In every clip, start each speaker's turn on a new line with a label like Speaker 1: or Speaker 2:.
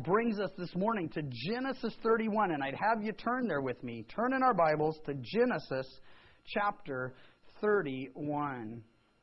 Speaker 1: brings us this morning to Genesis 31, and I'd have you turn there with me. Turn in our Bibles to Genesis chapter 31.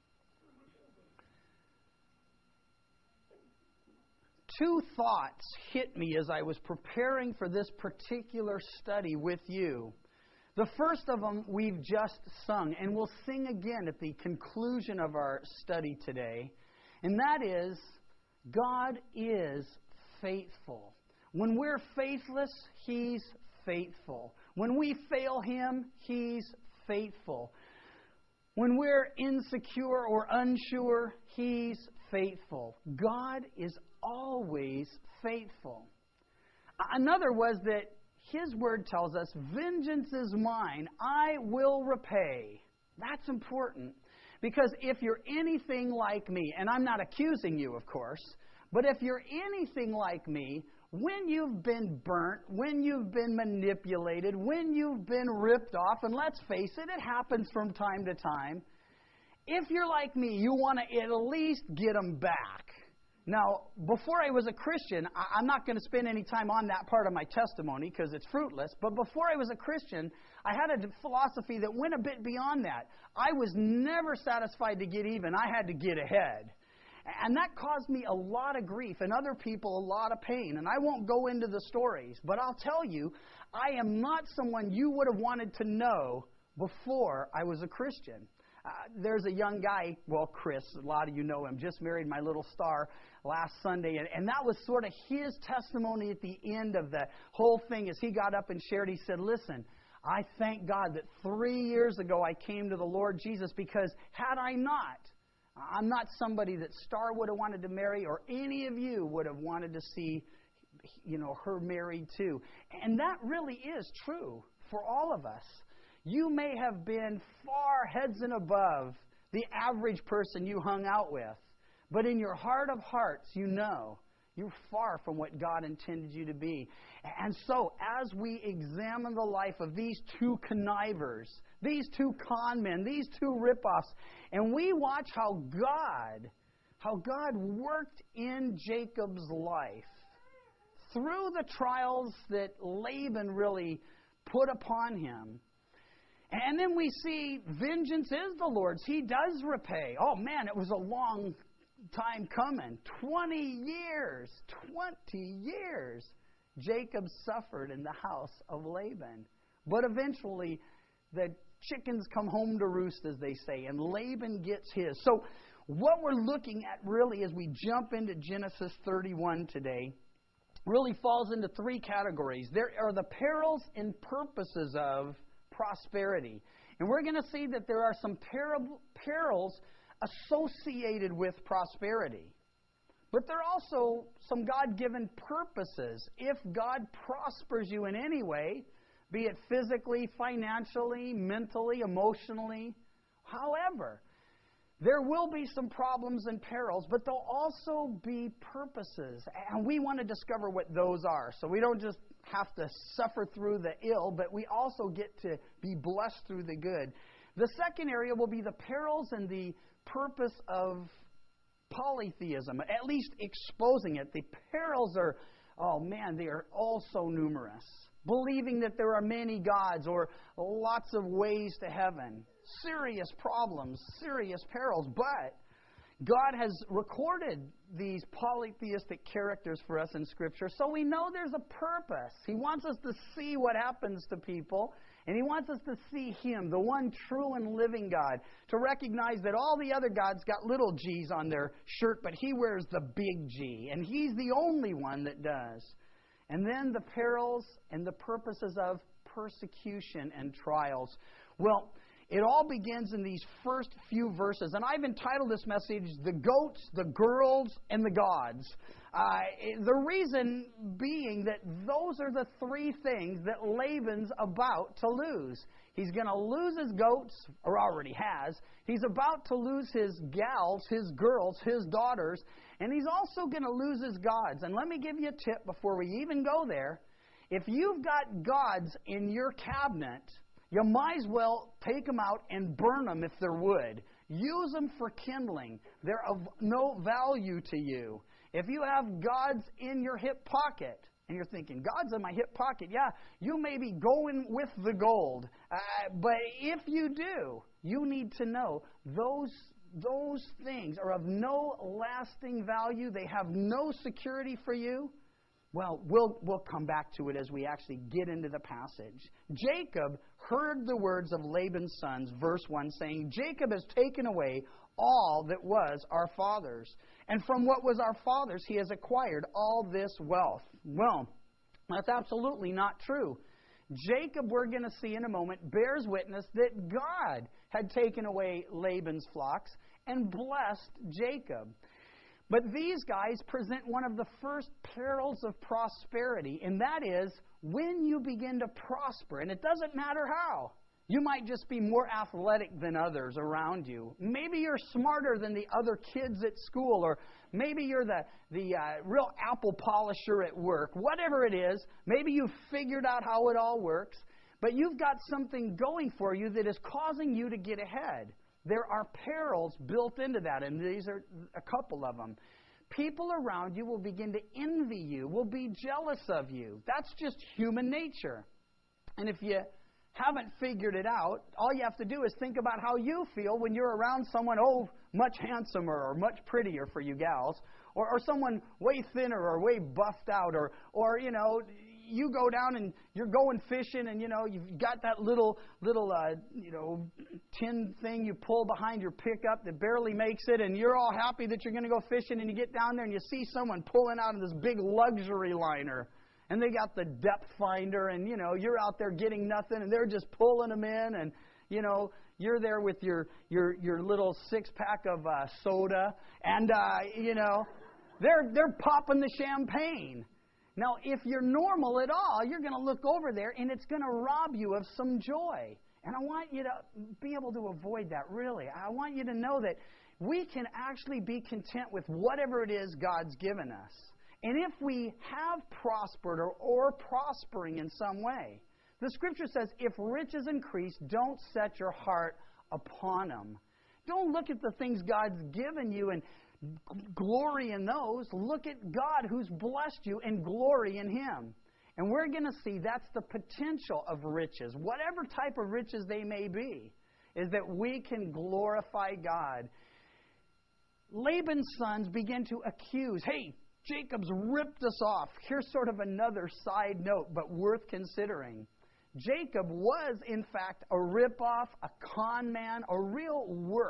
Speaker 1: Two thoughts hit me as I was preparing for this particular study with you. The first of them we've just sung, and we'll sing again at the conclusion of our study today, and that is, God is faithful. When we're faithless, He's faithful. When we fail Him, He's faithful. When we're insecure or unsure, He's faithful. God is always faithful. Another was that His Word tells us, vengeance is mine, I will repay. That's important. Because if you're anything like me, and I'm not accusing you, of course, but if you're anything like me, when you've been burnt, when you've been manipulated, when you've been ripped off, and let's face it, it happens from time to time, if you're like me, you want to at least get them back. Now, before I was a Christian, I'm not going to spend any time on that part of my testimony because it's fruitless, but before I was a Christian, I had a philosophy that went a bit beyond that. I was never satisfied to get even. I had to get ahead. And that caused me a lot of grief and other people a lot of pain. And I won't go into the stories, but I'll tell you, I am not someone you would have wanted to know before I was a Christian. There's a young guy, well, Chris, a lot of you know him, just married my little star last Sunday. And that was sort of his testimony at the end of the whole thing as he got up and shared. He said, listen, I thank God that 3 years ago I came to the Lord Jesus because had I not, I'm not somebody that Star would have wanted to marry or any of you would have wanted to see, her married too. And that really is true for all of us. You may have been far heads and above the average person you hung out with, but in your heart of hearts, you know you're far from what God intended you to be. And so, as we examine the life of these two connivers, these two con men, these two ripoffs, and we watch how God worked in Jacob's life through the trials that Laban really put upon him. And then we see vengeance is the Lord's. He does repay. Oh man, it was a long time coming. 20 years Jacob suffered in the house of Laban. But eventually the chickens come home to roost, as they say, and Laban gets his. So what we're looking at really as we jump into Genesis 31 today really falls into three categories. There are the perils and purposes of prosperity. And we're going to see that there are some perils associated with prosperity. But there are also some God-given purposes. If God prospers you in any way, be it physically, financially, mentally, emotionally, however, there will be some problems and perils, but there'll also be purposes. And we want to discover what those are. So we don't just have to suffer through the ill, but we also get to be blessed through the good. The second area will be the perils and the purpose of polytheism, at least exposing it. The perils are, they are all so numerous. Believing that there are many gods or lots of ways to heaven. Serious problems, serious perils. But God has recorded these polytheistic characters for us in Scripture, so we know there's a purpose. He wants us to see what happens to people, and He wants us to see Him, the one true and living God, to recognize that all the other gods got little G's on their shirt, but He wears the big G, and He's the only one that does. And then the perils and the purposes of persecution and trials. Well, it all begins in these first few verses. And I've entitled this message, The Goats, the Girls, and the Gods. The reason being that those are the three things that Laban's about to lose. He's going to lose his goats, or already has. He's about to lose his gals, his girls, his daughters. And he's also going to lose his gods. And let me give you a tip before we even go there. If you've got gods in your cabinet, you might as well take them out and burn them if they're wood. Use them for kindling. They're of no value to you. If you have God's in your hip pocket, and you're thinking, God's in my hip pocket, yeah, you may be going with the gold. But if you do, you need to know those things are of no lasting value. They have no security for you. Well, we'll come back to it as we actually get into the passage. Jacob heard the words of Laban's sons, verse 1, saying, Jacob has taken away all that was our father's, and from what was our father's he has acquired all this wealth. Well, that's absolutely not true. Jacob, we're going to see in a moment, bears witness that God had taken away Laban's flocks and blessed Jacob. But these guys present one of the first perils of prosperity, and that is when you begin to prosper, and it doesn't matter how. You might just be more athletic than others around you. Maybe you're smarter than the other kids at school, or maybe you're the real apple polisher at work. Whatever it is, maybe you've figured out how it all works, but you've got something going for you that is causing you to get ahead. There are perils built into that, and these are a couple of them. People around you will begin to envy you, will be jealous of you. That's just human nature. And if you haven't figured it out, all you have to do is think about how you feel when you're around someone, much handsomer or much prettier for you gals, or someone way thinner or way buffed out, or you go down and you're going fishing and, you've got that little tin thing you pull behind your pickup that barely makes it, and you're all happy that you're going to go fishing, and you get down there and you see someone pulling out of this big luxury liner, and they got the depth finder, and, you're out there getting nothing, and they're just pulling them in, and, you're there with your little six-pack of soda, and, they're popping the champagne. Now, if you're normal at all, you're going to look over there, and it's going to rob you of some joy. And I want you to be able to avoid that, really. I want you to know that we can actually be content with whatever it is God's given us. And if we have prospered or prospering in some way, the Scripture says, if riches increase, don't set your heart upon them. Don't look at the things God's given you and glory in those. Look at God who's blessed you and glory in Him. And we're going to see that's the potential of riches, whatever type of riches they may be, is that we can glorify God. Laban's sons begin to accuse, hey, Jacob's ripped us off. Here's sort of another side note, but worth considering. Jacob was, in fact, a rip-off, a con man, a real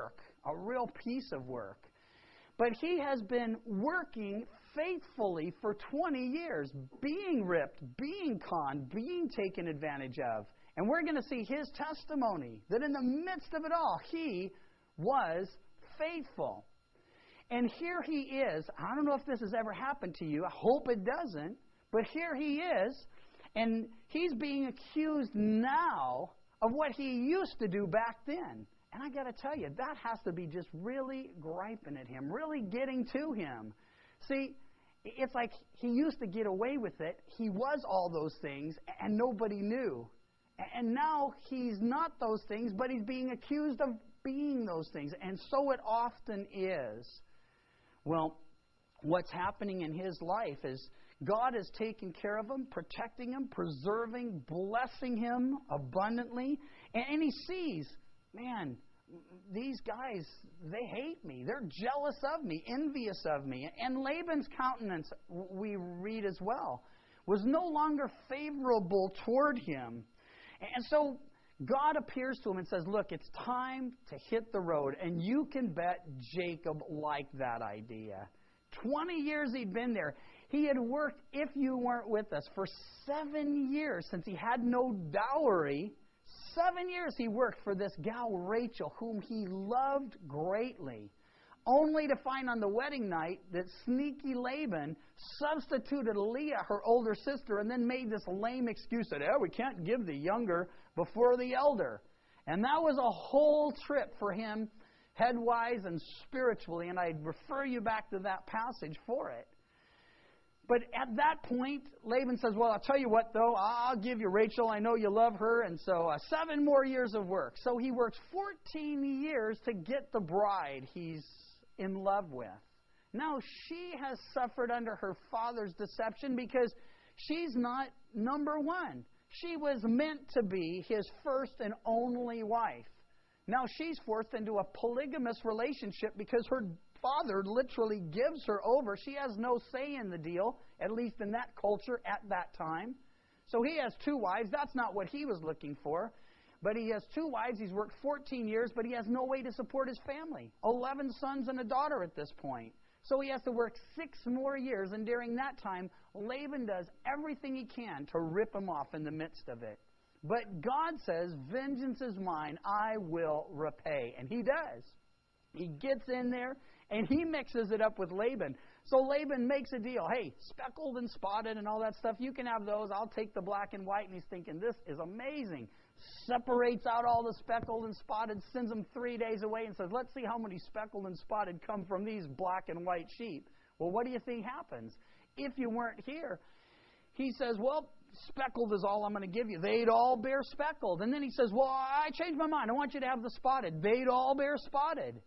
Speaker 1: piece of work. But he has been working faithfully for 20 years, being ripped, being conned, being taken advantage of. And we're going to see his testimony, that in the midst of it all, he was faithful. And here he is. I don't know if this has ever happened to you. I hope it doesn't. But here he is, and he's being accused now of what he used to do back then. And I got to tell you, that has to be just really griping at him, really getting to him. See, it's like he used to get away with it. He was all those things, and nobody knew. And now he's not those things, but he's being accused of being those things. And so it often is. Well, what's happening in his life is God is taking care of him, protecting him, preserving, blessing him abundantly. And he sees, man, these guys, they hate me. They're jealous of me, envious of me. And Laban's countenance, we read as well, was no longer favorable toward him. And so God appears to him and says, look, it's time to hit the road. And you can bet Jacob liked that idea. 20 years he'd been there. He had worked, if you weren't with us, for 7 years since he had no dowry. 7 years he worked for this gal Rachel, whom he loved greatly, only to find on the wedding night that sneaky Laban substituted Leah, her older sister, and then made this lame excuse that, we can't give the younger before the elder. And that was a whole trip for him, head-wise and spiritually, and I'd refer you back to that passage for it. But at that point, Laban says, well, I'll tell you what, though, I'll give you Rachel. I know you love her. And so 7 more years of work. So he works 14 years to get the bride he's in love with. Now she has suffered under her father's deception because she's not number one. She was meant to be his first and only wife. Now she's forced into a polygamous relationship because her father literally gives her over. She has no say in the deal, at least in that culture at that time. So he has two wives. That's not what he was looking for. But he has two wives. He's worked 14 years, but he has no way to support his family. 11 sons and a daughter at this point. So he has to work 6 more years, and during that time, Laban does everything he can to rip him off in the midst of it. But God says, vengeance is mine, I will repay. And he does. He gets in there, and he mixes it up with Laban. So Laban makes a deal. Hey, speckled and spotted and all that stuff, you can have those. I'll take the black and white. And he's thinking, this is amazing. Separates out all the speckled and spotted, sends them 3 days away and says, let's see how many speckled and spotted come from these black and white sheep. Well, what do you think happens? If you weren't here, he says, well, speckled is all I'm going to give you. They'd all bear speckled. And then he says, well, I changed my mind. I want you to have the spotted. They'd all bear spotted.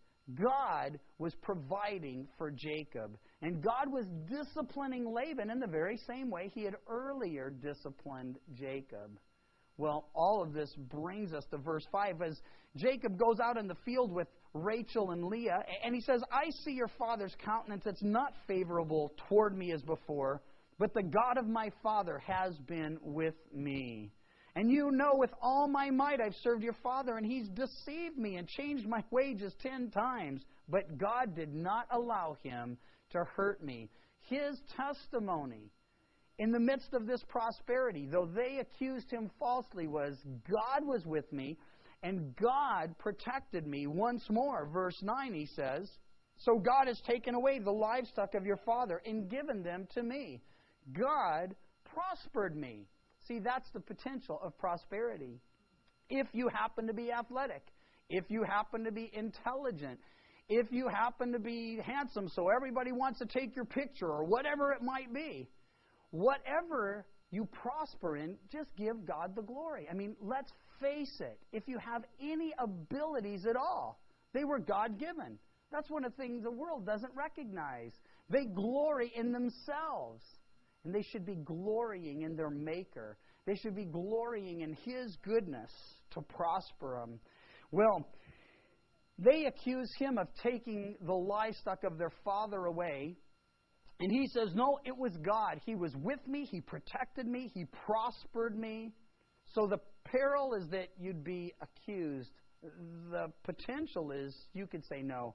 Speaker 1: God was providing for Jacob. And God was disciplining Laban in the very same way he had earlier disciplined Jacob. Well, all of this brings us to verse 5 as Jacob goes out in the field with Rachel and Leah, and he says, I see your father's countenance. It's not favorable toward me as before, but the God of my father has been with me. And you know with all my might I've served your father, and he's deceived me and changed my wages 10 times. But God did not allow him to hurt me. His testimony in the midst of this prosperity, though they accused him falsely, was God was with me, and God protected me once more. Verse 9, he says, so God has taken away the livestock of your father and given them to me. God prospered me. See, that's the potential of prosperity. If you happen to be athletic, if you happen to be intelligent, if you happen to be handsome so everybody wants to take your picture, or whatever it might be, whatever you prosper in, just give God the glory. I mean, let's face it. If you have any abilities at all, they were God-given. That's one of the things the world doesn't recognize. They glory in themselves. And they should be glorying in their Maker. They should be glorying in His goodness to prosper them. Well, they accuse him of taking the livestock of their father away. And he says, no, it was God. He was with me. He protected me. He prospered me. So the peril is that you'd be accused. The potential is you could say, no,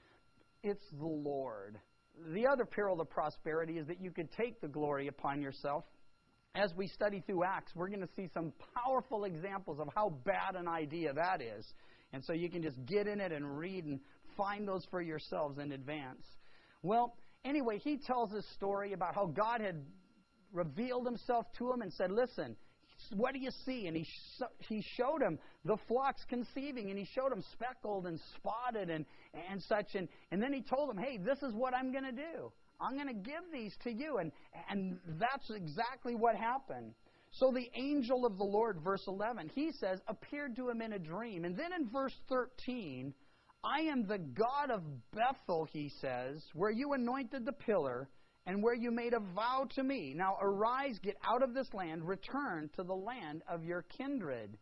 Speaker 1: it's the Lord. The other peril of prosperity is that you could take the glory upon yourself. As we study through Acts, we're going to see some powerful examples of how bad an idea that is. And so you can just get in it and read and find those for yourselves in advance. Well, anyway, he tells this story about how God had revealed himself to him and said, listen, what do you see? And he showed him the flocks conceiving, and he showed him speckled and spotted and such. And then he told him, hey, this is what I'm going to do. I'm going to give these to you. And that's exactly what happened. So the angel of the Lord, verse 11, he says, appeared to him in a dream. And then in verse 13, I am the God of Bethel, he says, where you anointed the pillar and where you made a vow to me. Now arise, get out of this land, return to the land of your kindred.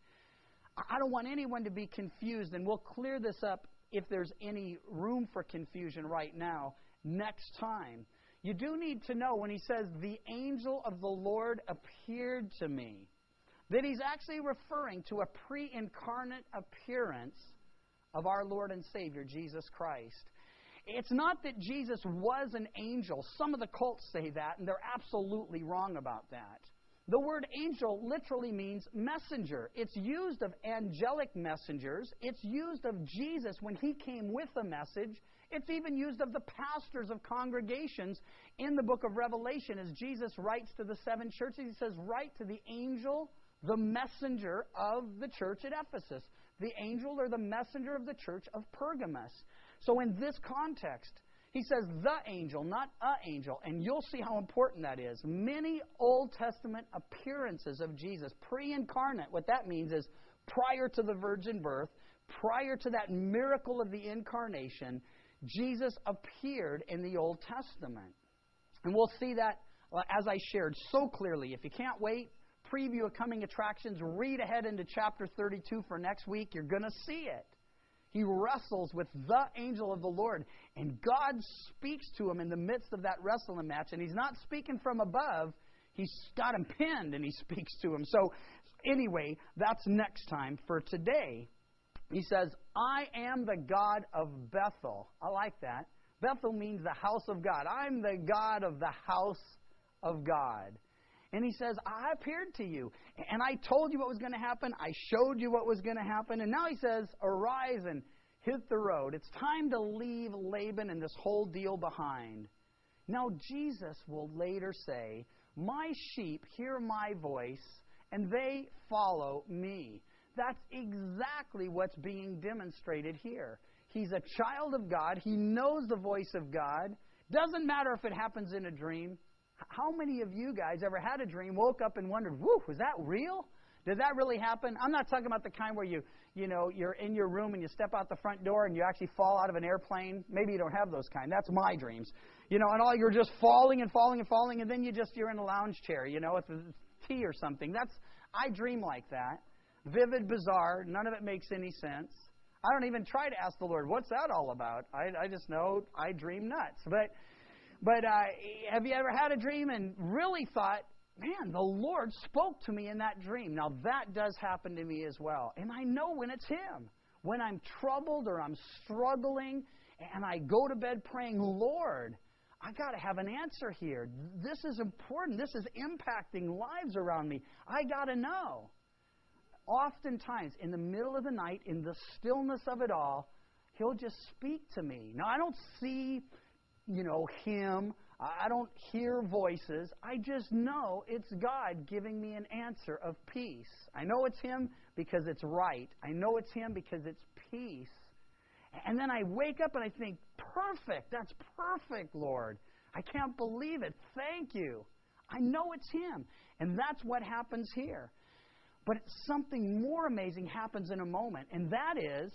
Speaker 1: I don't want anyone to be confused, and we'll clear this up if there's any room for confusion right now next time. You do need to know when he says, the angel of the Lord appeared to me, that he's actually referring to a pre-incarnate appearance of our Lord and Savior, Jesus Christ. It's not that Jesus was an angel. Some of the cults say that, and they're absolutely wrong about that. The word angel literally means messenger. It's used of angelic messengers. It's used of Jesus when he came with a message. It's even used of the pastors of congregations in the book of Revelation as Jesus writes to the 7 churches. He says, write to the angel, the messenger of the church at Ephesus. The angel or the messenger of the church of Pergamos. So in this context, he says the angel, not a angel. And you'll see how important that is. Many Old Testament appearances of Jesus, pre-incarnate, what that means is prior to the virgin birth, prior to that miracle of the incarnation, Jesus appeared in the Old Testament. And we'll see that, as I shared so clearly. If you can't wait, preview of coming attractions, read ahead into chapter 32 for next week. You're going to see it. He wrestles with the angel of the Lord, and God speaks to him in the midst of that wrestling match. And he's not speaking from above. He's got him pinned, and he speaks to him. So anyway, that's next time. For today, he says, I am the God of Bethel. I like that. Bethel means the house of God. I'm the God of the house of God. And he says, I appeared to you, and I told you what was going to happen. I showed you what was going to happen. And now he says, arise and hit the road. It's time to leave Laban and this whole deal behind. Now Jesus will later say, my sheep hear my voice, and they follow me. That's exactly what's being demonstrated here. He's a child of God. He knows the voice of God. Doesn't matter if it happens in a dream. How many of you guys ever had a dream, woke up and wondered, whoo, was that real? Did that really happen? I'm not talking about the kind where you're in your room and you step out the front door and you actually fall out of an airplane. Maybe you don't have those kind. That's my dreams. And all you're just falling and falling and falling, and then you're in a lounge chair, with tea or something. I dream like that. Vivid, bizarre. None of it makes any sense. I don't even try to ask the Lord, what's that all about? I just know I dream nuts. But have you ever had a dream and really thought, man, the Lord spoke to me in that dream? Now, that does happen to me as well. And I know when it's Him. When I'm troubled or I'm struggling and I go to bed praying, Lord, I got to have an answer here. This is important. This is impacting lives around me. I got to know. Oftentimes, in the middle of the night, in the stillness of it all, He'll just speak to me. Now, I don't see Him. I don't hear voices. I just know it's God giving me an answer of peace. I know it's Him because it's right. I know it's Him because it's peace. And then I wake up and I think, perfect. That's perfect, Lord. I can't believe it. Thank you. I know it's Him. And that's what happens here. But something more amazing happens in a moment. And that is,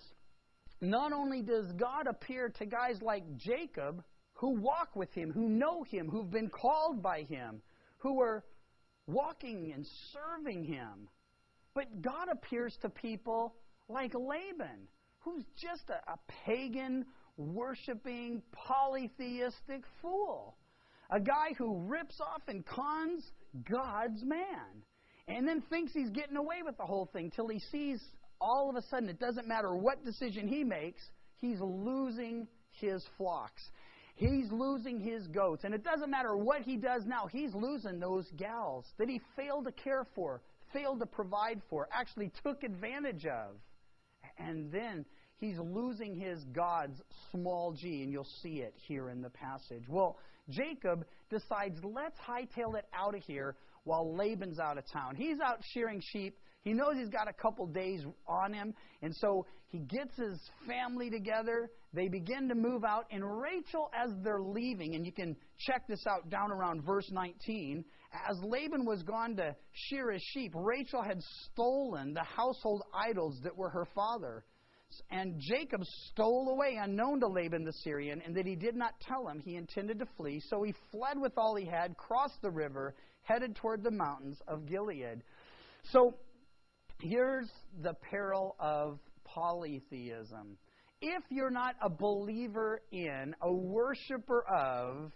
Speaker 1: not only does God appear to guys like Jacob, who walk with Him, who know Him, who've been called by Him, who are walking and serving Him. But God appears to people like Laban, who's just a pagan, worshiping, polytheistic fool. A guy who rips off and cons God's man. And then thinks he's getting away with the whole thing till he sees all of a sudden it doesn't matter what decision he makes, he's losing his flocks. He's losing his goats. And it doesn't matter what he does now. He's losing those gals that he failed to care for, failed to provide for, actually took advantage of. And then he's losing his gods, small g, and you'll see it here in the passage. Well, Jacob decides, let's hightail it out of here while Laban's out of town. He's out shearing sheep. He knows he's got a couple days on him, and so he gets his family together. They begin to move out, and Rachel, as they're leaving, and you can check this out down around verse 19, as Laban was gone to shear his sheep, Rachel had stolen the household idols that were her father. And Jacob stole away unknown to Laban the Syrian, and that he did not tell him he intended to flee. So he fled with all he had, crossed the river, headed toward the mountains of Gilead. So here's the peril of polytheism. If you're not a believer in, a worshiper of,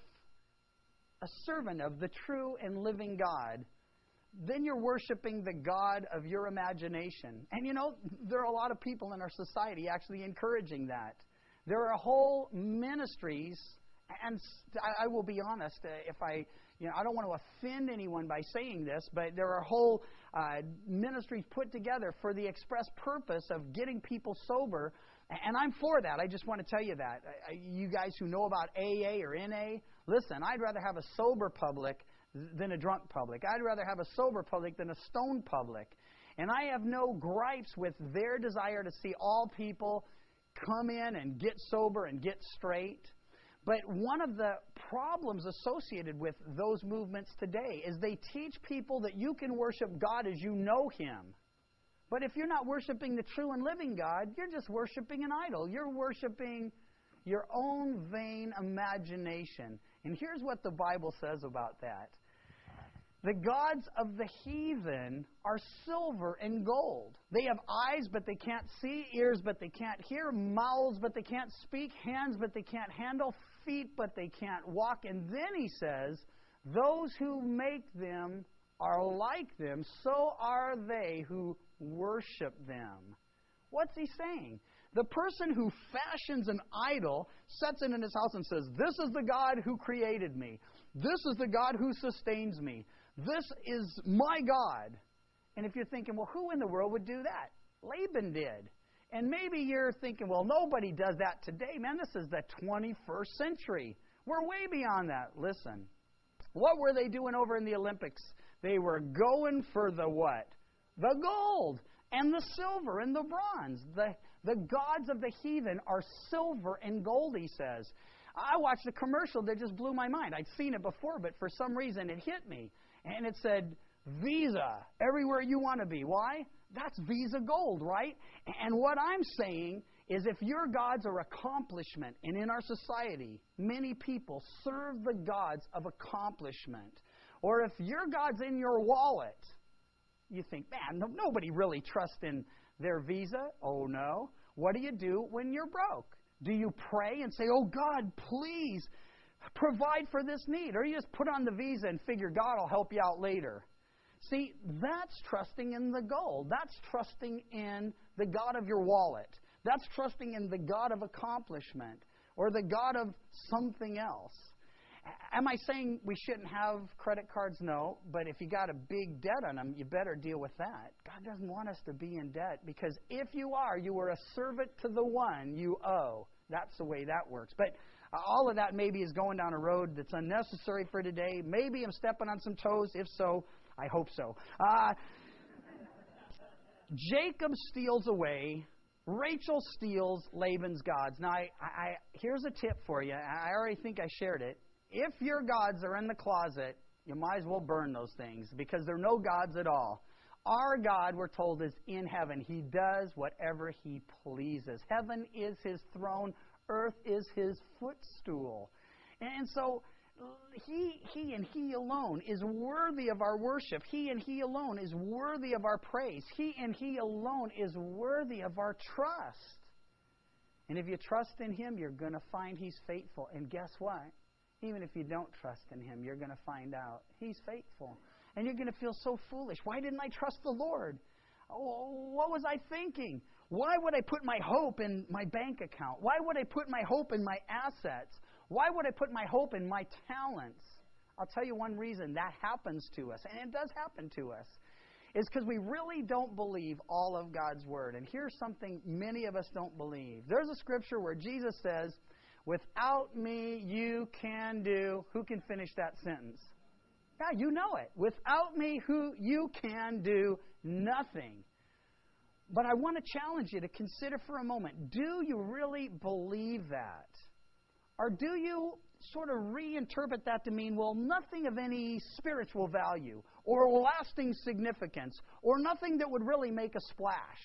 Speaker 1: a servant of the true and living God, then you're worshiping the God of your imagination. And there are a lot of people in our society actually encouraging that. There are whole ministries, and I will be honest, if I don't want to offend anyone by saying this, but there are whole ministries put together for the express purpose of getting people sober, and I'm for that. I just want to tell you that. You guys who know about AA or NA, listen, I'd rather have a sober public than a drunk public. I'd rather have a sober public than a stoned public. And I have no gripes with their desire to see all people come in and get sober and get straight. But one of the problems associated with those movements today is they teach people that you can worship God as you know Him. But if you're not worshiping the true and living God, you're just worshiping an idol. You're worshiping your own vain imagination. And here's what the Bible says about that. The gods of the heathen are silver and gold. They have eyes, but they can't see, ears, but they can't hear, mouths, but they can't speak, hands, but they can't handle, feet, but they can't walk. And then he says, those who make them are like them, so are they who worship them. What's he saying? The person who fashions an idol, sets it in his house and says, this is the God who created me. This is the God who sustains me. This is my God. And if you're thinking, well, who in the world would do that? Laban did. And maybe you're thinking, well, nobody does that today. Man, this is the 21st century. We're way beyond that. Listen, what were they doing over in the Olympics? They were going for the what? The gold and the silver and the bronze. The gods of the heathen are silver and gold, he says. I watched a commercial that just blew my mind. I'd seen it before, but for some reason it hit me. And it said, Visa, everywhere you want to be. Why? That's Visa Gold, right? And what I'm saying is if your gods are accomplishment, and in our society, many people serve the gods of accomplishment, or if your God's in your wallet, you think, man, nobody really trusts in their Visa. Oh, no. What do you do when you're broke? Do you pray and say, oh, God, please provide for this need? Or you just put on the Visa and figure God will help you out later? See, that's trusting in the gold. That's trusting in the God of your wallet. That's trusting in the God of accomplishment or the God of something else. Am I saying we shouldn't have credit cards? No. But if you got a big debt on them, you better deal with that. God doesn't want us to be in debt because if you are a servant to the one you owe. That's the way that works. But all of that maybe is going down a road that's unnecessary for today. Maybe I'm stepping on some toes. If so, I hope so. Jacob steals away. Rachel steals Laban's gods. Now, here's a tip for you. I already think I shared it. If your gods are in the closet, you might as well burn those things because they're no gods at all. Our God, we're told, is in heaven. He does whatever He pleases. Heaven is His throne. Earth is His footstool. And so He and He alone is worthy of our worship. He and He alone is worthy of our praise. He and He alone is worthy of our trust. And if you trust in Him, you're going to find He's faithful. And guess what? Even if you don't trust in Him, you're going to find out He's faithful. And you're going to feel so foolish. Why didn't I trust the Lord? Oh, what was I thinking? Why would I put my hope in my bank account? Why would I put my hope in my assets? Why would I put my hope in my talents? I'll tell you one reason that happens to us, and it does happen to us, is because we really don't believe all of God's Word. And here's something many of us don't believe. There's a scripture where Jesus says, without me you can do... Who can finish that sentence? Yeah, you know it. Without me, you can do nothing. But I want to challenge you to consider for a moment, do you really believe that? Or do you sort of reinterpret that to mean, well, nothing of any spiritual value or lasting significance or nothing that would really make a splash?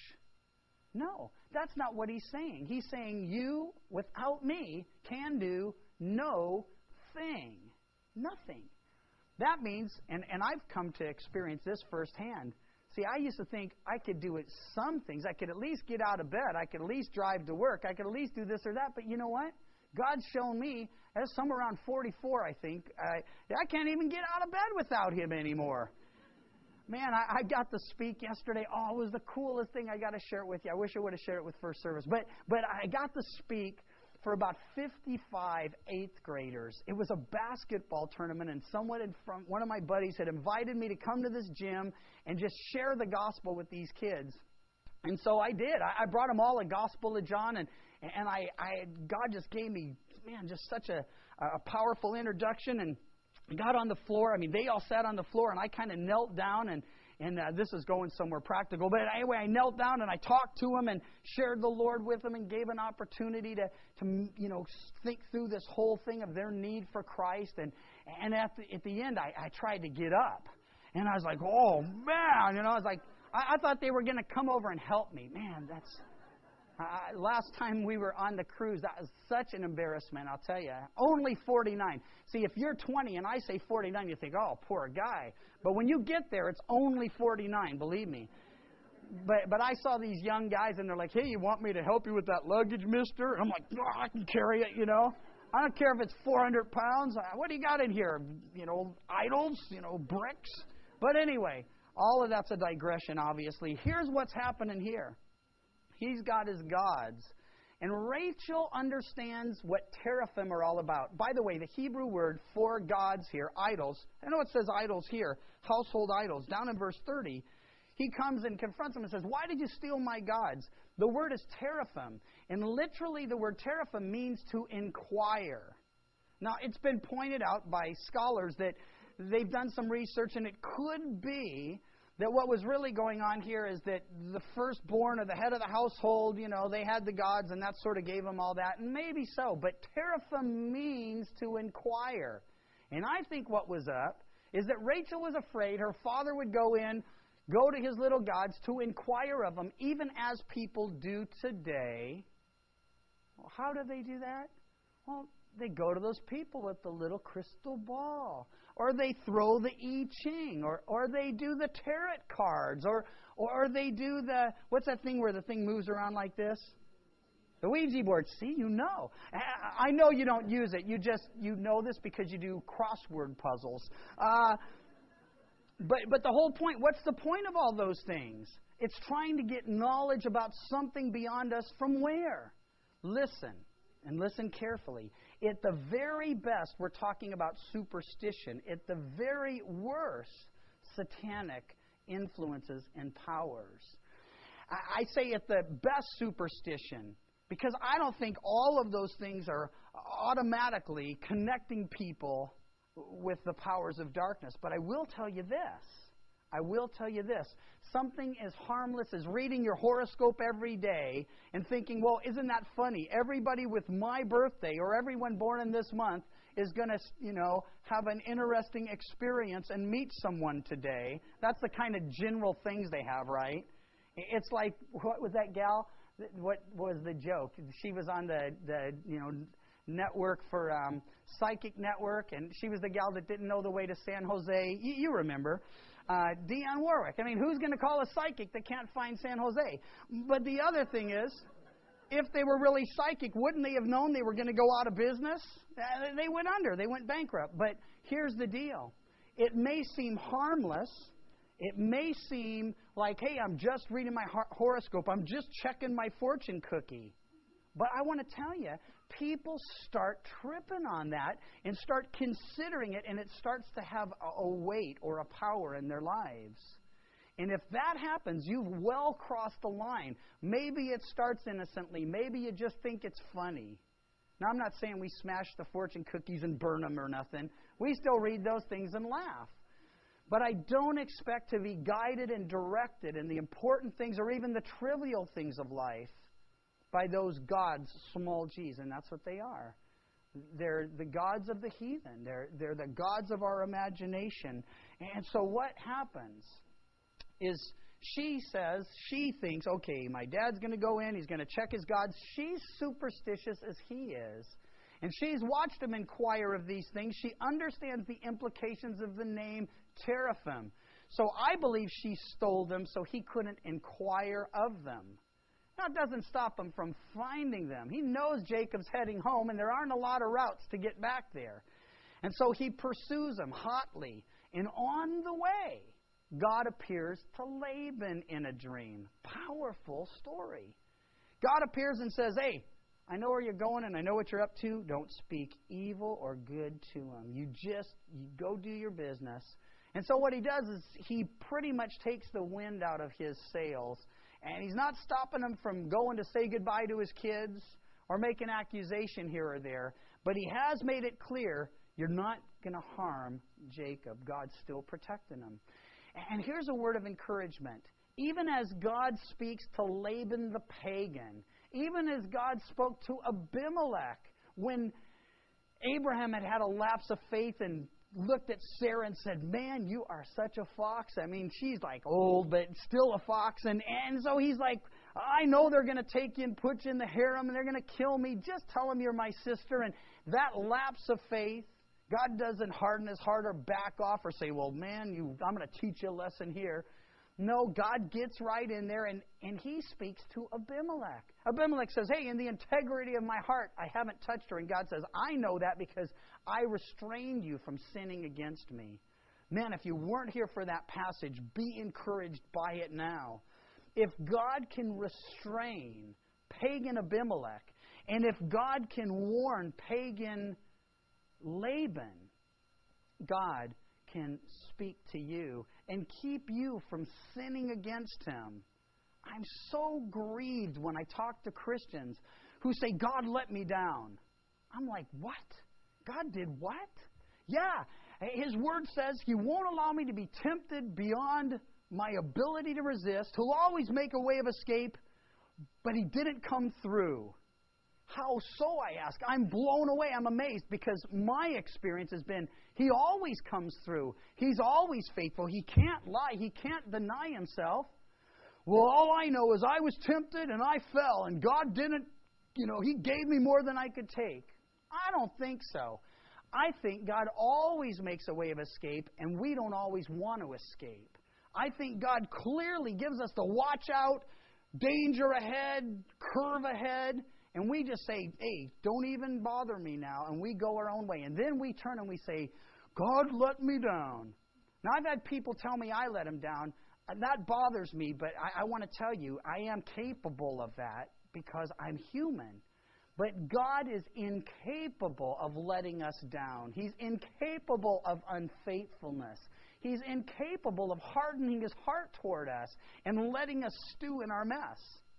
Speaker 1: No, that's not what he's saying. He's saying you, without me, can do no thing. Nothing. That means, and I've come to experience this firsthand. See, I used to think I could do it some things. I could at least get out of bed. I could at least drive to work. I could at least do this or that. But you know what? God's shown me, as somewhere around 44, I think, I can't even get out of bed without Him anymore. Man, I got to speak yesterday. Oh, it was the coolest thing. I got to share it with you. I wish I would have shared it with First Service. But I got to speak for about 55 eighth graders. It was a basketball tournament, and one of my buddies had invited me to come to this gym and just share the gospel with these kids. And so I did. I brought them all a Gospel of John, and God just gave me, man, just such a powerful introduction. And I got on the floor. I mean, they all sat on the floor, and I kind of knelt down, and this is going somewhere practical. But anyway, I knelt down, and I talked to them and shared the Lord with them and gave an opportunity to think through this whole thing of their need for Christ. And at the end, I tried to get up. And I was like, oh, man. I was like, I thought they were going to come over and help me. Man, Last time we were on the cruise, that was such an embarrassment, I'll tell you. Only 49. See, if you're 20 and I say 49, you think, oh, poor guy. But when you get there, it's only 49, believe me. But I saw these young guys, and they're like, hey, you want me to help you with that luggage, mister? And I'm like, oh, I can carry it, you know. I don't care if it's 400 pounds. What do you got in here? You know, idols, you know, bricks. But anyway, all of that's a digression, obviously. Here's what's happening here. He's got his gods. And Rachel understands what teraphim are all about. By the way, the Hebrew word for gods here, idols, I know it says idols here, household idols. Down in verse 30, he comes and confronts him and says, why did you steal my gods? The word is teraphim. And literally the word teraphim means to inquire. Now, it's been pointed out by scholars that they've done some research, and it could be that what was really going on here is that the firstborn or the head of the household, you know, they had the gods, and that sort of gave them all that. And maybe so. But teraphim means to inquire. And I think what was up is that Rachel was afraid her father would go to his little gods to inquire of them, even as people do today. Well, how do they do that? Well, they go to those people with the little crystal ball, or they throw the I Ching, or they do the tarot cards, or they do the, what's that thing where the thing moves around like this? The Ouija board. See, you know. I know you don't use it. You know this because you do crossword puzzles. But the whole point, what's the point of all those things? It's trying to get knowledge about something beyond us from where? Listen, and listen carefully. At the very best, we're talking about superstition. At the very worst, satanic influences and powers. I say at the best superstition, because I don't think all of those things are automatically connecting people with the powers of darkness. But I will tell you this. Something as harmless as reading your horoscope every day and thinking, well, isn't that funny? Everybody with my birthday or everyone born in this month is going to, have an interesting experience and meet someone today. That's the kind of general things they have, right? It's like, what was that gal? What was the joke? She was on the network for Psychic Network, and she was the gal that didn't know the way to San Jose. You remember. Dionne Warwick. I mean, who's going to call a psychic that can't find San Jose? But the other thing is, if they were really psychic, wouldn't they have known they were going to go out of business? They went under. They went bankrupt. But here's the deal. It may seem harmless. It may seem like, hey, I'm just reading my horoscope. I'm just checking my fortune cookie. But I want to tell you, people start tripping on that and start considering it, and it starts to have a weight or a power in their lives. And if that happens, you've well crossed the line. Maybe it starts innocently. Maybe you just think it's funny. Now, I'm not saying we smash the fortune cookies and burn them or nothing. We still read those things and laugh. But I don't expect to be guided and directed in the important things or even the trivial things of life by those gods, small g's, and that's what they are. They're the gods of the heathen. They're the gods of our imagination. And so what happens is she thinks, okay, my dad's going to go in, he's going to check his gods. She's superstitious as he is. And she's watched him inquire of these things. She understands the implications of the name teraphim. So I believe she stole them so he couldn't inquire of them. Now, it doesn't stop him from finding them. He knows Jacob's heading home, and there aren't a lot of routes to get back there. And so he pursues them hotly. And on the way, God appears to Laban in a dream. Powerful story. God appears and says, hey, I know where you're going and I know what you're up to. Don't speak evil or good to him. You go do your business. And so what he does is he pretty much takes the wind out of his sails. And he's not stopping him from going to say goodbye to his kids or make an accusation here or there. But he has made it clear, you're not going to harm Jacob. God's still protecting him. And here's a word of encouragement. Even as God speaks to Laban the pagan, even as God spoke to Abimelech when Abraham had a lapse of faith and looked at Sarah and said, man, you are such a fox. I mean, she's like old, but still a fox. And so he's like, I know they're going to take you and put you in the harem and they're going to kill me. Just tell them you're my sister. And that lapse of faith, God doesn't harden his heart or back off or say, well, man, I'm going to teach you a lesson here. No, God gets right in there and he speaks to Abimelech. Abimelech says, hey, in the integrity of my heart, I haven't touched her. And God says, I know that because I restrained you from sinning against me. Man, if you weren't here for that passage, be encouraged by it now. If God can restrain pagan Abimelech, and if God can warn pagan Laban, God can speak to you and keep you from sinning against him. I'm so grieved when I talk to Christians who say, God let me down. I'm like, what? God did what? Yeah, his word says he won't allow me to be tempted beyond my ability to resist. He'll always make a way of escape, but he didn't come through. How so, I ask? I'm blown away. I'm amazed because my experience has been he always comes through. He's always faithful. He can't lie. He can't deny himself. Well, all I know is I was tempted and I fell and God didn't, he gave me more than I could take. I don't think so. I think God always makes a way of escape and we don't always want to escape. I think God clearly gives us the watch out, danger ahead, curve ahead. And we just say, hey, don't even bother me now. And we go our own way. And then we turn and we say, God let me down. Now, I've had people tell me I let him down. That bothers me, but I want to tell you, I am capable of that because I'm human. But God is incapable of letting us down. He's incapable of unfaithfulness. He's incapable of hardening his heart toward us and letting us stew in our mess.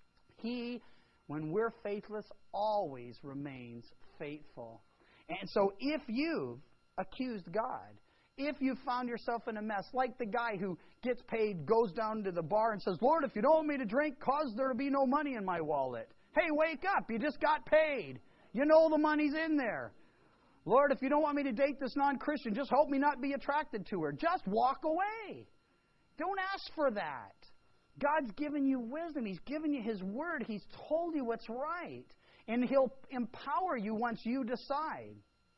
Speaker 1: He, when we're faithless, always remains faithful. And so if you've accused God, if you found yourself in a mess, like the guy who gets paid, goes down to the bar and says, Lord, if you don't want me to drink, cause there to be no money in my wallet. Hey, wake up. You just got paid. You know the money's in there. Lord, if you don't want me to date this non-Christian, just help me not be attracted to her. Just walk away. Don't ask for that. God's given you wisdom. He's given you His Word. He's told you what's right. And He'll empower you once you decide.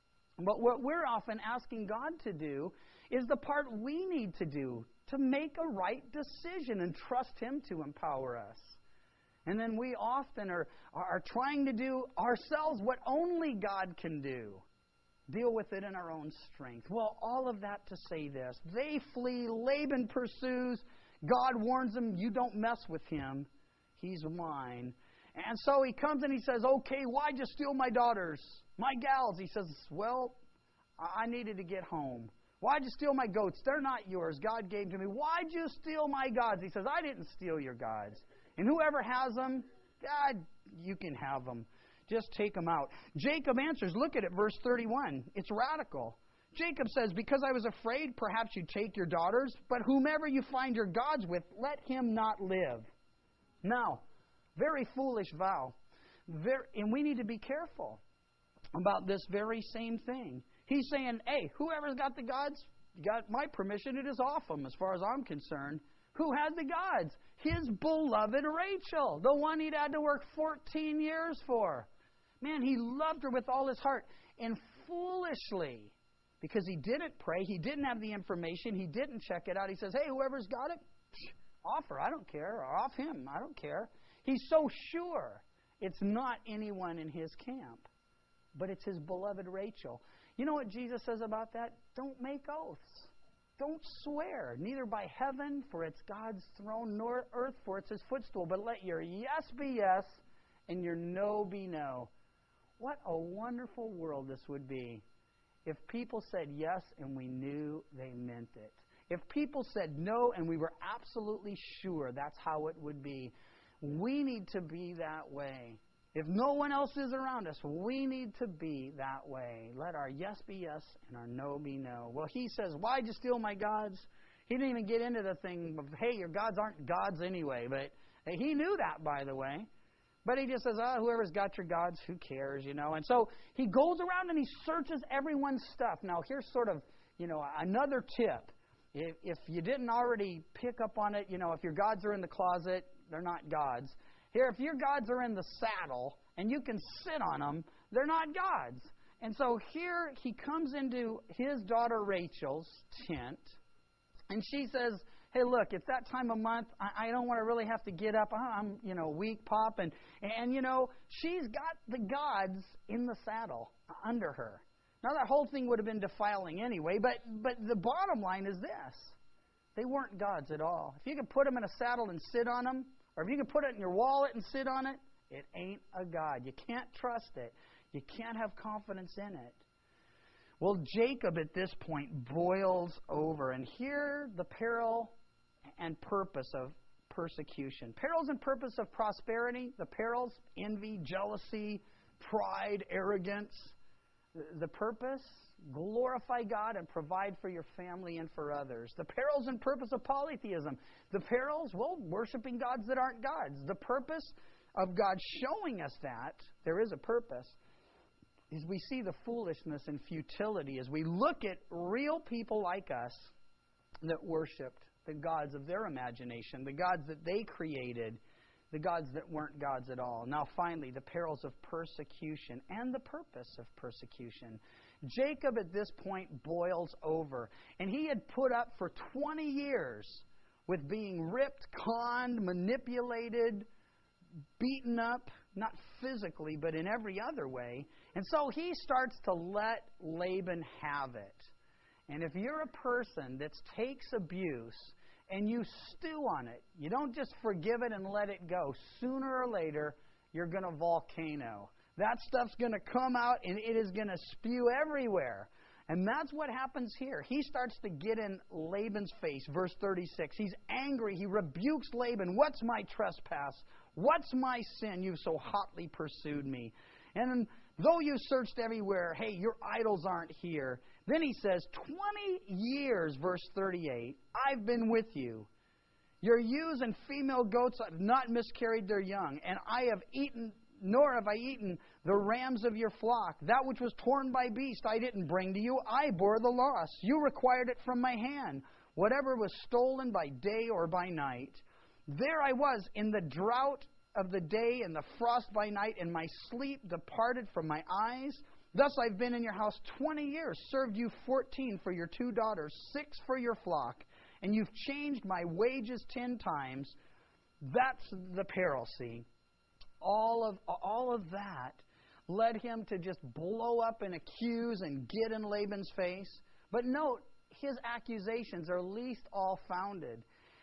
Speaker 1: But what we're often asking God to do is the part we need to do to make a right decision and trust Him to empower us. And then we often are trying to do ourselves what only God can do. Deal with it in our own strength. Well, all of that to say this. They flee. Laban pursues. God warns them, you don't mess with him. He's mine. And so he comes and he says, okay, why'd you steal my daughters, my gals? He says, well, I needed to get home. Why'd you steal my goats? They're not yours. God gave to me. Why'd you steal my gods? He says, I didn't steal your gods. And whoever has them, God, you can have them. Just take them out. Jacob answers, look at it, verse 31. It's radical. Jacob says, because I was afraid, perhaps you'd take your daughters, but whomever you find your gods with, let him not live. Now, very foolish vow. And we need to be careful about this very same thing. He's saying, hey, whoever's got the gods, got my permission, it is off them as far as I'm concerned. Who had the gods? His beloved Rachel, the one he'd had to work 14 years for. Man, he loved her with all his heart. And foolishly, because he didn't pray, he didn't have the information, he didn't check it out. He says, hey, whoever's got it, off her, I don't care. Or off him, I don't care. He's so sure it's not anyone in his camp, but it's his beloved Rachel. You know what Jesus says about that? Don't make oaths. Don't swear, neither by heaven, for it's God's throne, nor earth, for it's His footstool. But let your yes be yes and your no be no. What a wonderful world this would be if people said yes and we knew they meant it. If people said no and we were absolutely sure that's how it would be. We need to be that way. If no one else is around us, we need to be that way. Let our yes be yes and our no be no. Well, he says, why'd you steal my gods? He didn't even get into the thing of, hey, your gods aren't gods anyway. But he knew that, by the way. But he just says, whoever's got your gods, who cares, you know. And so he goes around and he searches everyone's stuff. Now, here's sort of Another tip, if you didn't already pick up on it, if your gods are in the closet, they're not gods. Here, if your gods are in the saddle and you can sit on them, they're not gods. And so here he comes into his daughter Rachel's tent, and she says, hey, look, it's that time of month. I don't want to really have to get up. I'm, weak, Pop. And she's got the gods in the saddle under her. Now, that whole thing would have been defiling anyway, but the bottom line is this. They weren't gods at all. If you could put them in a saddle and sit on them, or if you could put it in your wallet and sit on it, it ain't a god. You can't trust it. You can't have confidence in it. Well, Jacob at this point boils over, and here the peril and purpose of persecution. Perils and purpose of prosperity. The perils, envy, jealousy, pride, arrogance. The purpose, glorify God and provide for your family and for others. The perils and purpose of polytheism. The perils, worshiping gods that aren't gods. The purpose of God showing us that there is a purpose is we see the foolishness and futility as we look at real people like us that worshipped the gods of their imagination, the gods that they created, the gods that weren't gods at all. Now finally, the perils of persecution and the purpose of persecution. Jacob at this point boils over, and he had put up for 20 years with being ripped, conned, manipulated, beaten up, not physically, but in every other way. And so he starts to let Laban have it. And if you're a person that takes abuse and you stew on it, you don't just forgive it and let it go. Sooner or later, you're going to volcano. That stuff's going to come out and it is going to spew everywhere. And that's what happens here. He starts to get in Laban's face. Verse 36. He's angry. He rebukes Laban. What's my trespass? What's my sin? You've so hotly pursued me. And though you searched everywhere, hey, your idols aren't here. Then he says, 20 years, verse 38, I've been with you. Your ewes and female goats have not miscarried their young, and I have eaten, nor have I eaten the rams of your flock. That which was torn by beast I didn't bring to you. I bore the loss. You required it from my hand. Whatever was stolen by day or by night. There I was in the drought of the day and the frost by night, and my sleep departed from my eyes. Thus I've been in your house 20 years, served you 14 for your 2 daughters, 6 for your flock, and you've changed my wages 10 times. That's the peril, see. All of that led him to just blow up and accuse and get in Laban's face. But note, his accusations are least all founded.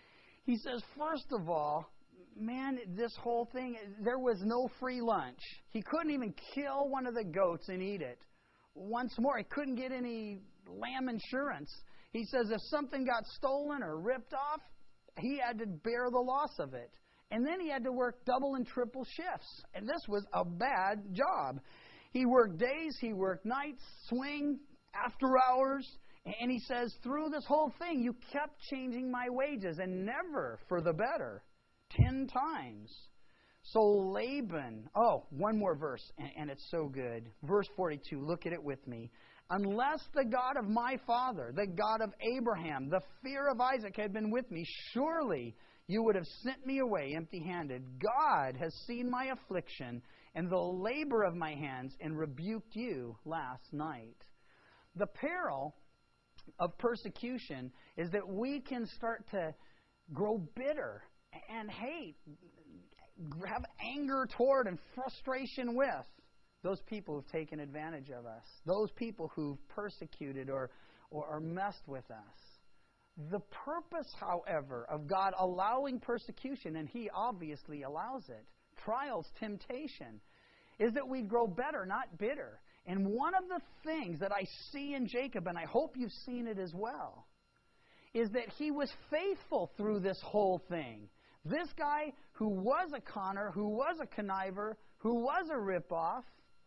Speaker 1: He says, first of all, man, this whole thing, there was no free lunch. He couldn't even kill one of the goats and eat it. Once more, he couldn't get any lamb insurance. He says if something got stolen or ripped off, he had to bear the loss of it. And then he had to work double and triple shifts. And this was a bad job. He worked days, he worked nights, swing, after hours. And he says, through this whole thing, you kept changing my wages, and never for the better. 10 times. So Laban, one more verse, and it's so good. Verse 42, look at it with me. Unless the God of my father, the God of Abraham, the fear of Isaac had been with me, surely you would have sent me away empty-handed. God has seen my affliction and the labor of my hands and rebuked you last night. The peril of persecution is that we can start to grow bitter and hate, have anger toward and frustration with those people who've taken advantage of us, those people who've persecuted or messed with us. The purpose, however, of God allowing persecution, and He obviously allows it, trials, temptation, is that we grow better, not bitter. And one of the things that I see in Jacob, and I hope you've seen it as well, is that he was faithful through this whole thing. This guy who was a conner, who was a conniver, who was a ripoff,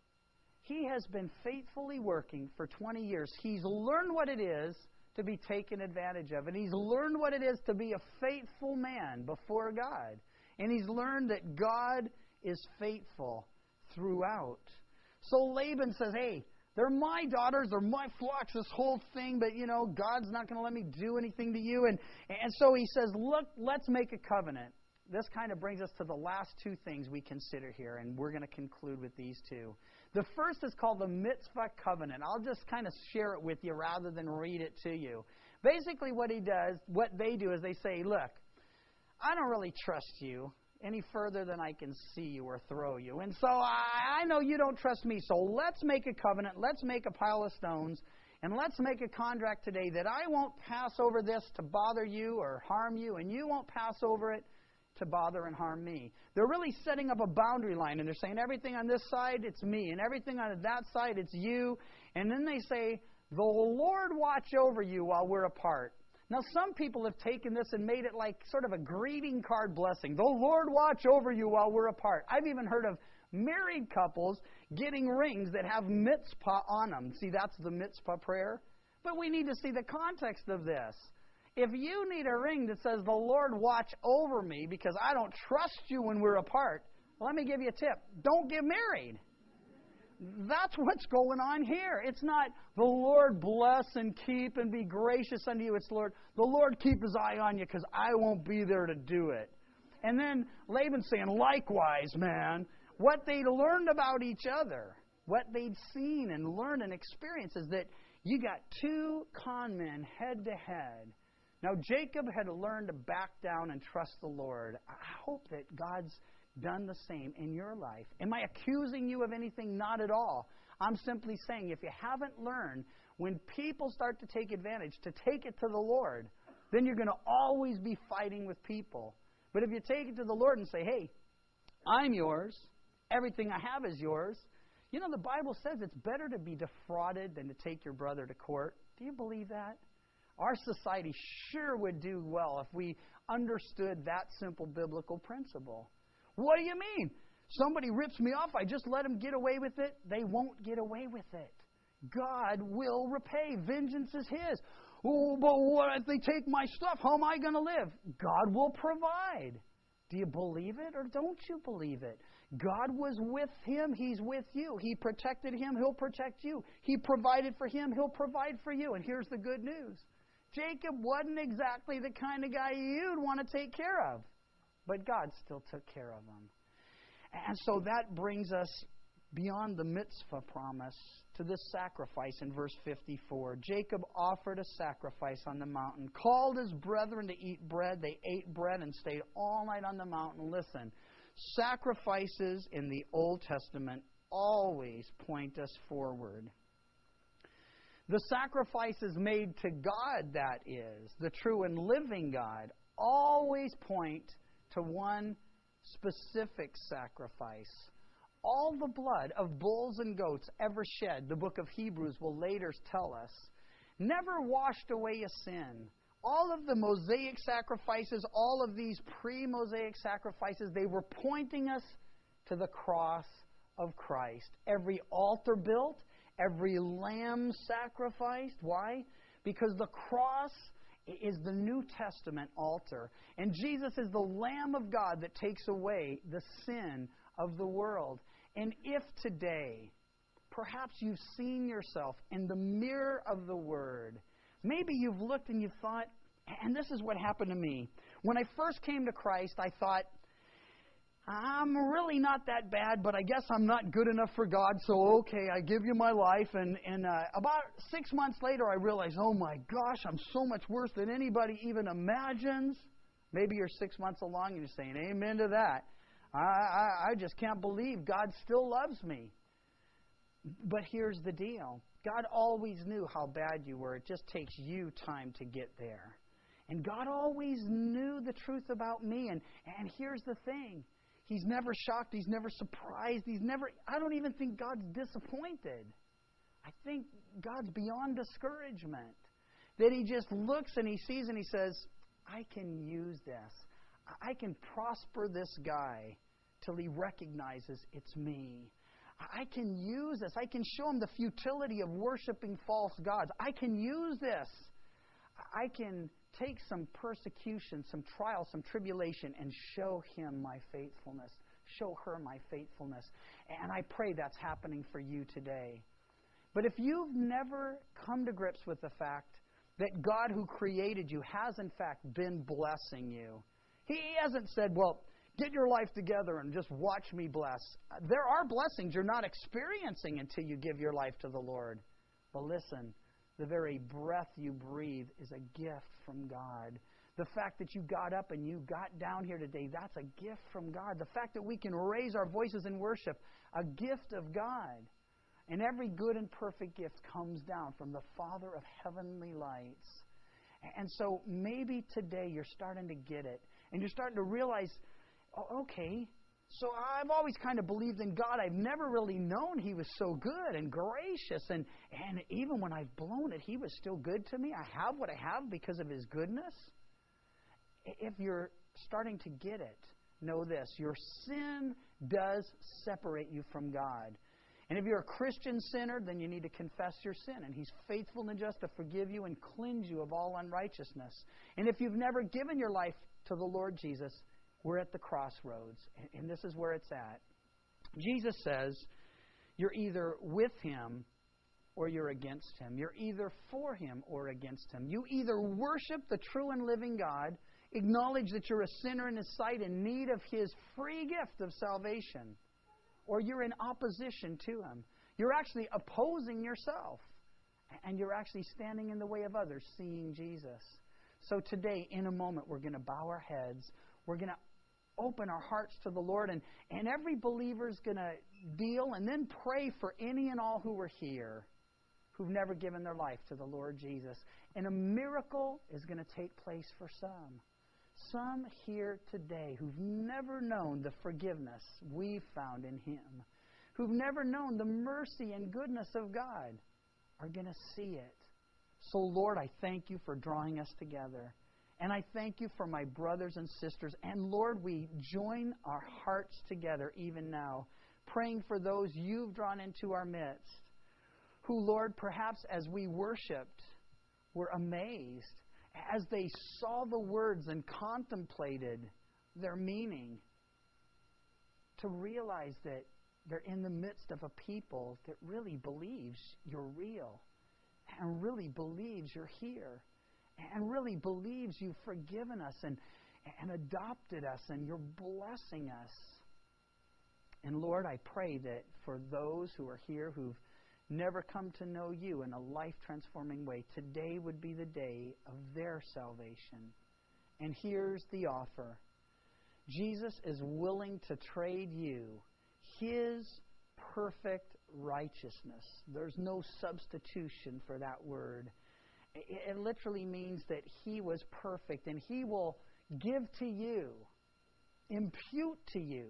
Speaker 1: he has been faithfully working for 20 years. He's learned what it is to be taken advantage of. And he's learned what it is to be a faithful man before God. And he's learned that God is faithful throughout. So Laban says, hey, They're my daughters, they're my flocks, this whole thing, but, God's not going to let me do anything to you. And so he says, look, let's make a covenant. This kind of brings us to the last two things we consider here, and we're going to conclude with these two. The first is called the mitzvah covenant. I'll just kind of share it with you rather than read it to you. Basically what they do is they say, look, I don't really trust you any further than I can see you or throw you. And so I know you don't trust me, so let's make a covenant, let's make a pile of stones, and let's make a contract today that I won't pass over this to bother you or harm you, and you won't pass over it to bother and harm me. They're really setting up a boundary line, and they're saying everything on this side, it's me, and everything on that side, it's you. And then they say, the Lord watch over you while we're apart. Now, some people have taken this and made it like sort of a greeting card blessing. The Lord watch over you while we're apart. I've even heard of married couples getting rings that have mitzvah on them. See, that's the mitzvah prayer. But we need to see the context of this. If you need a ring that says, the Lord watch over me because I don't trust you when we're apart, let me give you a tip. Don't get married. That's what's going on here. It's not the Lord bless and keep and be gracious unto you. It's the Lord keep His eye on you because I won't be there to do it. And then Laban's saying, likewise, man, what they'd learned about each other, what they'd seen and learned and experienced is that you got two con men head to head. Now, Jacob had learned to back down and trust the Lord. I hope that God's done the same in your life. Am I accusing you of anything? Not at all. I'm simply saying if you haven't learned, when people start to take advantage, to take it to the Lord, then you're going to always be fighting with people. But if you take it to the Lord and say, hey, I'm yours, everything I have is yours. You know, the Bible says it's better to be defrauded than to take your brother to court. Do you believe that? Our society sure would do well if we understood that simple biblical principle. What do you mean? Somebody rips me off, I just let them get away with it? They won't get away with it. God will repay. Vengeance is His. Oh, but what if they take my stuff? How am I going to live? God will provide. Do you believe it or don't you believe it? God was with him. He's with you. He protected him. He'll protect you. He provided for him. He'll provide for you. And here's the good news. Jacob wasn't exactly the kind of guy you'd want to take care of. But God still took care of him. And so that brings us beyond the mitzvah promise to this sacrifice in verse 54. Jacob offered a sacrifice on the mountain, called his brethren to eat bread. They ate bread and stayed all night on the mountain. Listen, sacrifices in the Old Testament always point us forward. The sacrifices made to God, that is, the true and living God, always point to one specific sacrifice. All the blood of bulls and goats ever shed, the book of Hebrews will later tell us, never washed away a sin. All of the Mosaic sacrifices, all of these pre-Mosaic sacrifices, they were pointing us to the cross of Christ. Every altar built, every lamb sacrificed. Why? Because the cross is the New Testament altar. And Jesus is the Lamb of God that takes away the sin of the world. And if today, perhaps you've seen yourself in the mirror of the Word, maybe you've looked and you've thought, and this is what happened to me. When I first came to Christ, I thought, I'm really not that bad, but I guess I'm not good enough for God, so okay, I give you my life. And about 6 months later, I realized, oh my gosh, I'm so much worse than anybody even imagines. Maybe you're 6 months along and you're saying, amen to that. I just can't believe God still loves me. But here's the deal. God always knew how bad you were. It just takes you time to get there. And God always knew the truth about me. And here's the thing. He's never shocked. He's never surprised. I don't even think God's disappointed. I think God's beyond discouragement. That He just looks and He sees and He says, I can use this. I can prosper this guy till he recognizes it's me. I can use this. I can show him the futility of worshiping false gods. I can use this. I can take some persecution, some trial, some tribulation, and show him my faithfulness. Show her my faithfulness. And I pray that's happening for you today. But if you've never come to grips with the fact that God who created you has in fact been blessing you, He hasn't said, well, get your life together and just watch me bless. There are blessings you're not experiencing until you give your life to the Lord. But listen, the very breath you breathe is a gift from God. The fact that you got up and you got down here today, that's a gift from God. The fact that we can raise our voices in worship, a gift of God. And every good and perfect gift comes down from the Father of heavenly lights. And so maybe today you're starting to get it. And you're starting to realize, oh, okay, so I've always kind of believed in God. I've never really known He was so good and gracious. And even when I've blown it, He was still good to me. I have what I have because of His goodness. If you're starting to get it, know this. Your sin does separate you from God. And if you're a Christian sinner, then you need to confess your sin. And He's faithful and just to forgive you and cleanse you of all unrighteousness. And if you've never given your life to the Lord Jesus, we're at the crossroads. And this is where it's at. Jesus says, you're either with Him or you're against Him. You're either for Him or against Him. You either worship the true and living God, acknowledge that you're a sinner in His sight in need of His free gift of salvation, or you're in opposition to Him. You're actually opposing yourself, and you're actually standing in the way of others seeing Jesus. So today, in a moment, we're going to bow our heads. We're going to open our hearts to the Lord, and every believer is going to deal and then pray for any and all who are here who've never given their life to the Lord Jesus. And a miracle is going to take place for some. Some here today who've never known the forgiveness we've found in Him, who've never known the mercy and goodness of God, are going to see it. So, Lord, I thank You for drawing us together. And I thank You for my brothers and sisters. And, Lord, we join our hearts together even now, praying for those You've drawn into our midst, who, Lord, perhaps as we worshiped, were amazed as they saw the words and contemplated their meaning, to realize that they're in the midst of a people that really believes You're real, and really believes You're here, and really believes You've forgiven us and adopted us, and You're blessing us. And Lord, I pray that for those who are here who've never come to know You in a life-transforming way, today would be the day of their salvation. And here's the offer. Jesus is willing to trade you His perfect righteousness. There's no substitution for that word. It literally means that He was perfect, and He will give to you, impute to you,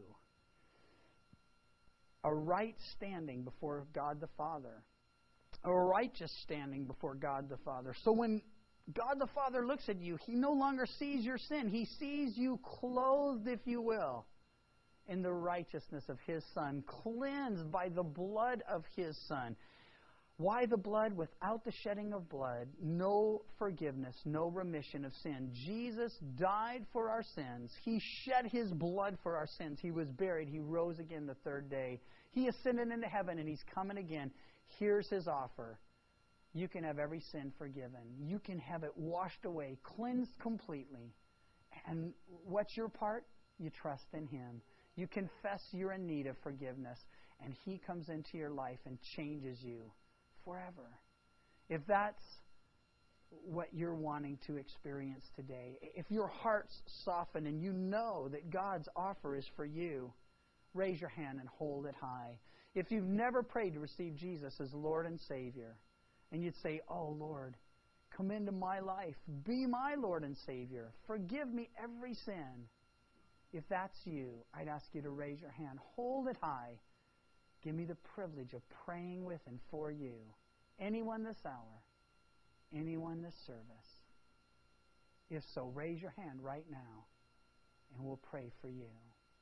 Speaker 1: a right standing before God the Father, a righteous standing before God the Father. So when God the Father looks at you, He no longer sees your sin. He sees you clothed, if you will, in the righteousness of His Son, cleansed by the blood of His Son. Why the blood? Without the shedding of blood, no forgiveness, no remission of sin. Jesus died for our sins. He shed His blood for our sins. He was buried. He rose again the third day. He ascended into heaven, and He's coming again. Here's His offer. You can have every sin forgiven. You can have it washed away, cleansed completely. And what's your part? You trust in Him. You confess you're in need of forgiveness, and He comes into your life and changes you forever. If that's what you're wanting to experience today, if your heart's softened and you know that God's offer is for you, raise your hand and hold it high. If you've never prayed to receive Jesus as Lord and Savior, and you'd say, oh Lord, come into my life, be my Lord and Savior, forgive me every sin. If that's you, I'd ask you to raise your hand, hold it high. Give me the privilege of praying with and for you. Anyone this hour, anyone this service. If so, raise your hand right now, and we'll pray for you.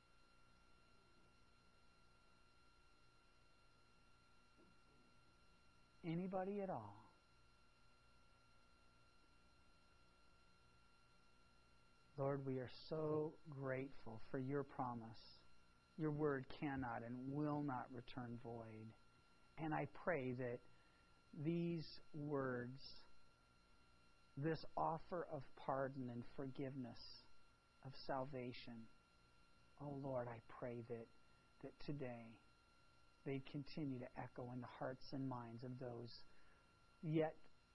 Speaker 1: Anybody at all? Lord, we are so grateful for Your promise. Your word cannot and will not return void. And I pray that these words, this offer of pardon and forgiveness, of salvation. Oh Lord, I pray that today they'd continue to echo in the hearts and minds of those yet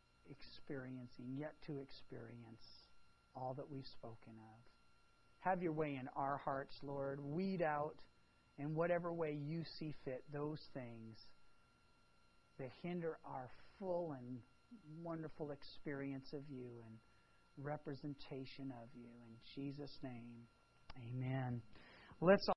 Speaker 1: to experience all that we've spoken of. Have your way in our hearts, Lord. Weed out in whatever way you see fit those things that hinder our full and wonderful experience of you and representation of you. In Jesus' name, amen. Let's